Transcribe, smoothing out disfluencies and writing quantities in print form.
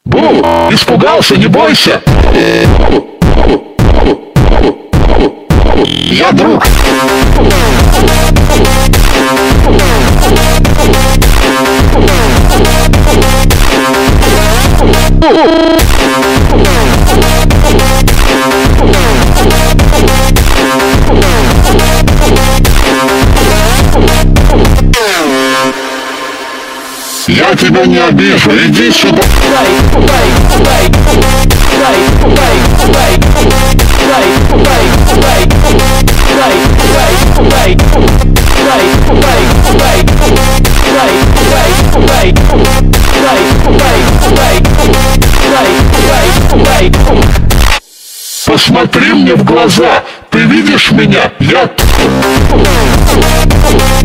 Бу! Испугался, не бойся! Я друг! Я тебя не обижу, иди сюда. Посмотри мне в глаза, ты видишь меня? Я...